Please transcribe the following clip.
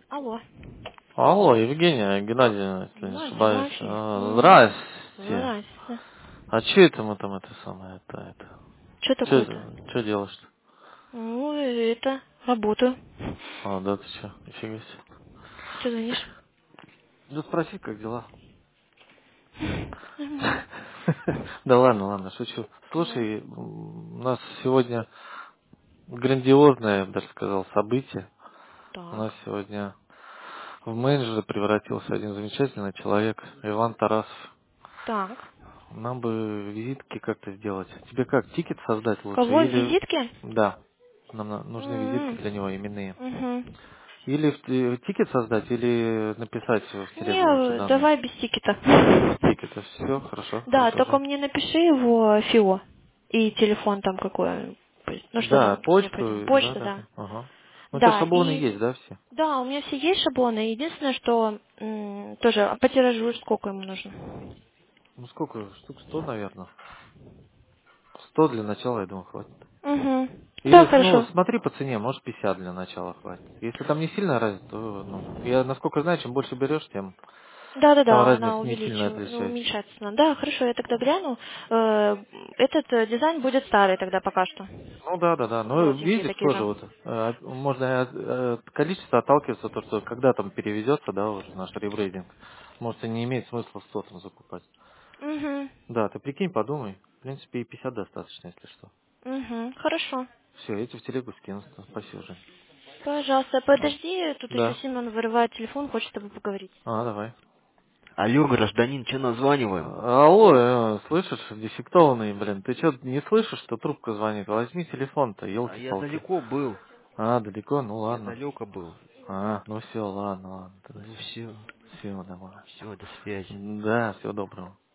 Алло. Алло, Евгения Геннадьевна, если не Да, ошибаюсь. Мафия. Здрасте. Здрасте. А че это мы там это самое, это? Что такое-то? Че делаешь-то? Ну, это, работаю. А, да ты че, нифига себе. Что звонишь? Да спроси, как дела? Нормально. Да ладно, шучу. Ну, Слушай, у нас сегодня грандиозное, я бы даже сказал, событие. У нас так. сегодня в менеджера превратился один замечательный человек, Иван Тарасов. Так. Нам бы визитки как-то сделать. Тебе как, тикет создать лучше? Кого, Или... визитки? Да, нам нужны визитки М, для него именные. Угу. Или тикет создать, или написать в телегу лучше Не, данные. давай без тикета. Без тикета. Все, хорошо, Да, хорошо, только Жень. мне напиши его ФИО. И телефон там какой. Ну, что Да, там необходимо? почту, Почта, да. да. Ага. Ну, у тебя Да, шаблоны и есть, да, все? да, у меня все есть шаблоны. Единственное, что тоже по тиражу сколько ему нужно. Ну, сколько? Штук 100, наверное. 100 для начала, я думаю, хватит. Угу. Да, Или, ну, хорошо. смотри по цене, может 50 для начала хватит. Если там не сильно разница, то, ну, я насколько знаю, чем больше берешь, тем там Да-да-да, она разница не сильно отличается. уменьшается. Да, хорошо, я тогда гляну. Этот дизайн будет старый тогда пока что. Ну да. Ну Желтенькие видишь такие тоже же. вот можно от количества отталкиваться, то что когда там переведется, да, уже наш ребрейдинг, может и не имеет смысла 100 там закупать. Угу. Да, ты прикинь, подумай. В принципе и 50 достаточно, если что. Угу. Хорошо. Все, я тебе в телегу скину. Спасибо, Жень. Пожалуйста, А, подожди, тут еще да. Симон вырывает телефон, хочет с тобой поговорить. Давай. Алло, гражданин, че названиваем? Алло, слышишь, дефектованный, блин, ты что, не слышишь, что трубка звонит? Возьми телефон-то, А я елки-палки. далеко был. Далеко, ну Я ладно. далеко был. Ну все, ладно, тогда Ну все. все, Все, давай. все, до связи. Да, всего доброго.